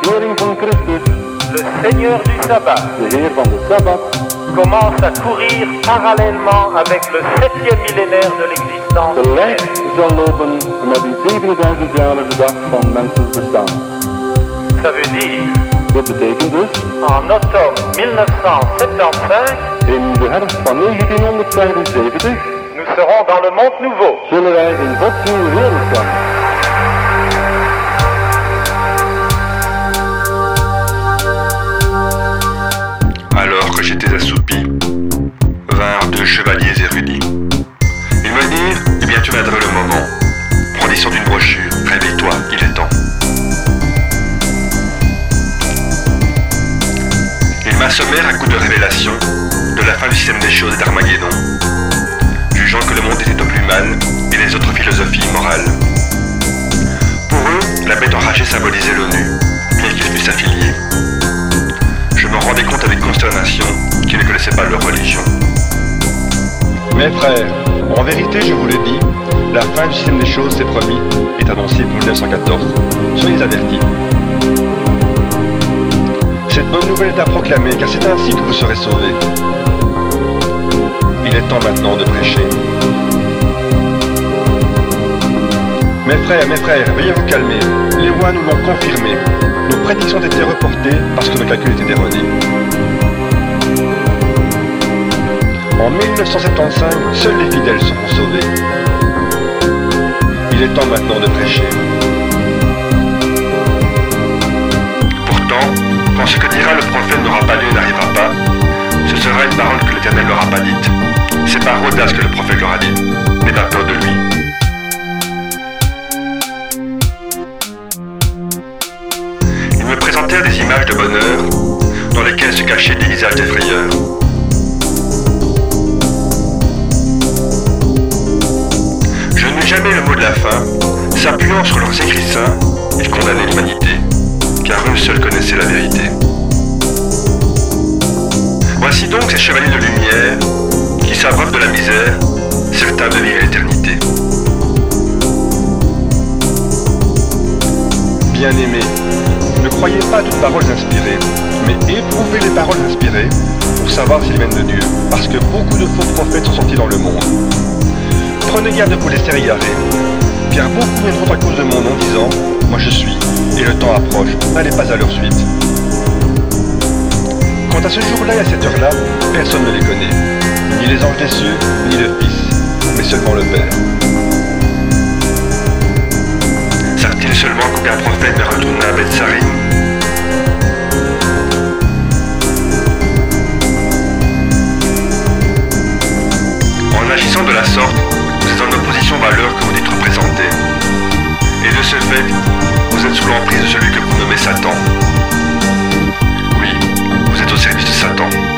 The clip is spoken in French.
verzoring van Christus, le Seigneur du sabbat, de Heer van de Sabbat, commence à courir parallèlement avec le 7e millénaire de l'existence gelijk humaine. zal lopen met die 7000-jarige dag van mensens bestaan. Ça veut dire, Dat betekent dus, en automne 1975, in de herfst van 1975 nous serons dans le monde nouveau. zullen wij in Gods nieuwe wereld zijn. Alors que j'étais assoupi, vinrent deux chevaliers érudits. Ils me dirent, eh bien tu viendras le moment. Brandissant d'une brochure, réveille-toi, il est temps. Ils m'assommèrent à coups de révélation de la fin du système des choses et d'Armageddon, jugeant que le monde était au plus mal et les autres philosophies immorales. Pour eux, la bête enragée symbolisait l'ONU, bien qu'ils fussent affiliés. Je me rendais compte avec consternation qu'ils ne connaissaient pas leur religion. Mes frères, en vérité, je vous le dis, la fin du système des choses, c'est promis, est annoncée pour 1914. Soyez avertis. Cette bonne nouvelle est à proclamer, car c'est ainsi que vous serez sauvés. Il est temps maintenant de prêcher. Mes frères, veuillez vous calmer. Les rois nous l'ont confirmé. Nos prédictions étaient reportées parce que nos calculs étaient erronés. En 1975, seuls les fidèles seront sauvés. Il est temps maintenant de prêcher. Pourtant, quand ce que dira le prophète n'aura pas lieu et n'arrivera pas, ce sera une parole que l'Éternel leur a pas dite. C'est par audace que le prophète leur a dit. N'aie pas peur de lui. Ils me présentèrent des images de bonheur dans lesquelles se cachaient des visages d'effrayeurs. Je n'eus jamais le mot de la fin. S'appuyant sur leurs écrits saints, ils condamnaient l'humanité, car eux seuls connaissaient la vérité. Voici donc ces chevaliers de lumière qui s'abreuvent de la misère, certains de vivre l'éternité. Bien-aimés, ne croyez pas à toutes paroles inspirées, mais éprouvez les paroles inspirées pour savoir s'ils viennent de Dieu, parce que beaucoup de faux prophètes sont sortis dans le monde. Prenez garde de vous laisser égarer, car beaucoup viendront à cause de mon nom disant « Moi je suis », et le temps approche, n'allez pas à leur suite. Quant à ce jour-là et à cette heure-là, personne ne les connaît, ni les anges des cieux, ni le Fils, mais seulement le Père. Savent-ils seulement qu'aucun prophète ne retourna à Beth-Sarim? En agissant de la sorte, vous êtes en opposition à l'heure que vous dites représenter. Et de ce fait, vous êtes sous l'emprise de celui que vous nommez Satan. Oui, vous êtes au service de Satan.